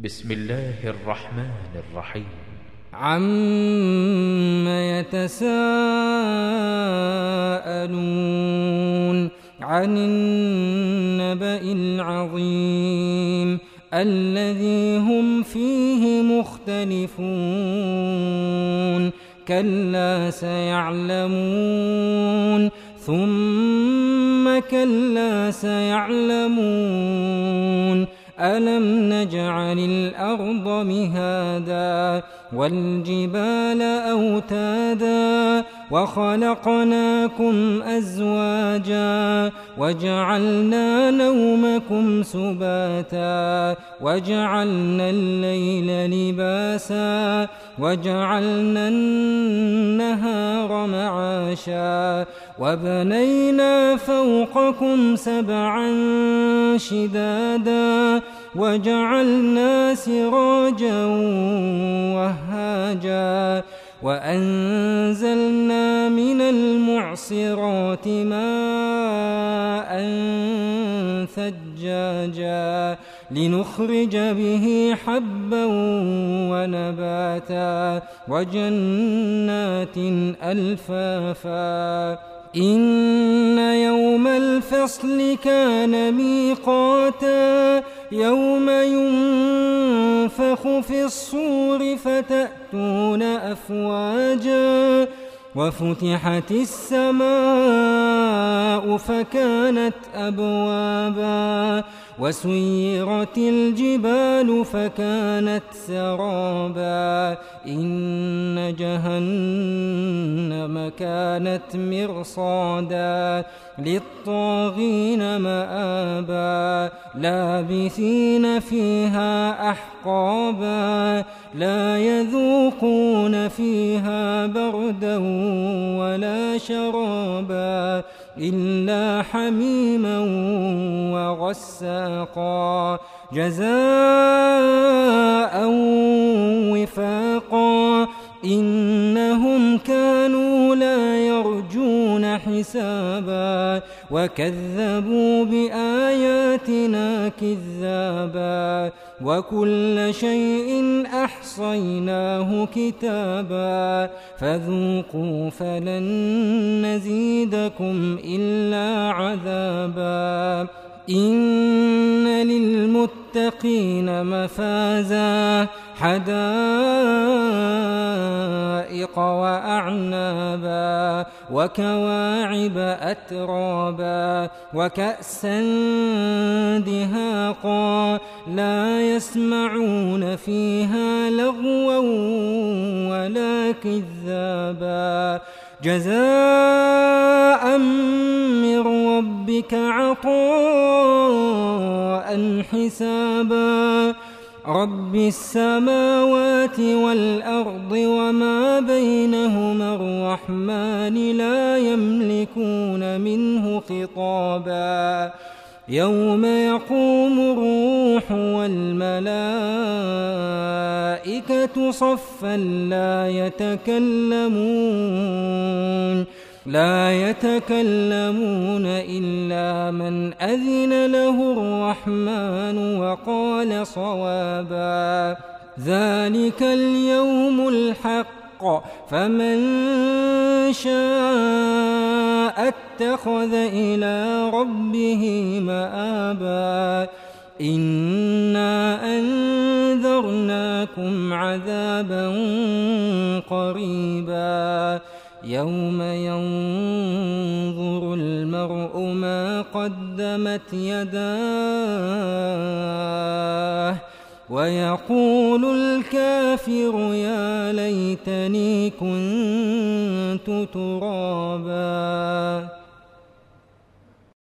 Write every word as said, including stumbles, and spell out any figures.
بسم الله الرحمن الرحيم. عَمَّ يَتَسَاءَلُونَ عَنِ النَّبَإِ الْعَظِيمِ الَّذِي هُمْ فِيهِ مُخْتَلِفُونَ كَلَّا سَيَعْلَمُونَ ثُمَّ كَلَّا سَيَعْلَمُونَ أَلَمْ نَجْعَلِ الْأَرْضَ مِهَادًا وَالْجِبَالَ أَوْتَادًا وَخَلَقْنَاكُمْ أَزْوَاجًا وَجَعَلْنَا نَوْمَكُمْ سُبَاتًا وَجَعَلْنَا اللَّيْلَ لِبَاسًا وَجَعَلْنَا النَّهَارَ مَعَاشًا وَبَنَيْنَا فَوْقَكُمْ سَبْعًا شِدَادًا وَجَعَلْنَا سِرَاجًا وَهَّاجًا وَأَنزَلْنَا مِنَ الْمُعْصِرَاتِ مَاءً ثَجَّاجًا لِنُخْرِجَ بِهِ حَبًّا وَنَبَاتًا وَجَنَّاتٍ أَلْفَافًا إِنَّ يَوْمَ الْفَصْلِ كَانَ مِيقَاتًا يَوْمَ يُنفَخُ فِي الصُّورِ فَتَأْتُونَ أَفْوَاجًا وَفُتِحَتِ السَّمَاءُ فَكَانَتْ أَبْوَابًا وَسُيِّرَتِ الْجِبَالُ فَكَانَتْ سَرَابًا إِنَّ جَهَنَّمَ كَانَتْ مِرْصَادًا لِلطَّاغِينَ مَآبًا لَابِثِينَ فِيهَا أَحْقَابًا لَا يَذُوقُونَ فِيهَا بَرْدًا وَلَا شَرَابًا إِلَّا حَمِيمًا وَغَسَّاقًا جَزَاءً وِفَاقًا إِنَّهُمْ كَانُوا لَا يَرْجُونَ حِسَابًا وَكَذَّبُوا بِآيَاتِنَا كِذَّابًا وَكُلَّ شَيْءٍ أَحْصَيْنَاهُ كِتَابًا فَذُوقُوا فَلَن نَّزِيدَكُمْ إِلَّا عَذَابًا إِنَّ لِلْمُتَّقِينَ مَفَازًا حَدَائِقَ وَأَعْنَابًا وَكَوَاعِبَ أَتْرَابًا وَكَأْسًا دِهَاقًا لَا يَسْمَعُونَ فِيهَا لَغْوًا وَلَا كِذَّابًا جَزَاءً مِّن رَّبِّكَ عَطَاءً حِسَابًا رَبِّ السَّمَاوَاتِ وَالْأَرْضِ وَمَا بَيْنَهُمَا الرَّحْمَٰنِ لَا يَمْلِكُونَ مِنْهُ خِطَابًا يَوْمَ يَقُومُ الرُّوحُ وَالْمَلَائِكَةُ صَفًّا لَّا يَتَكَلَّمُونَ لا يتكلمون إلا من أذن له الرحمن وقال صوابا ذلك اليوم الحق فمن شاء اتخذ إلى ربه مآبا إنا أنذرناكم عذابا قريبا يوم ينظر المرء ما قدمت يداه ويقول الكافر يا ليتني كنت ترابا.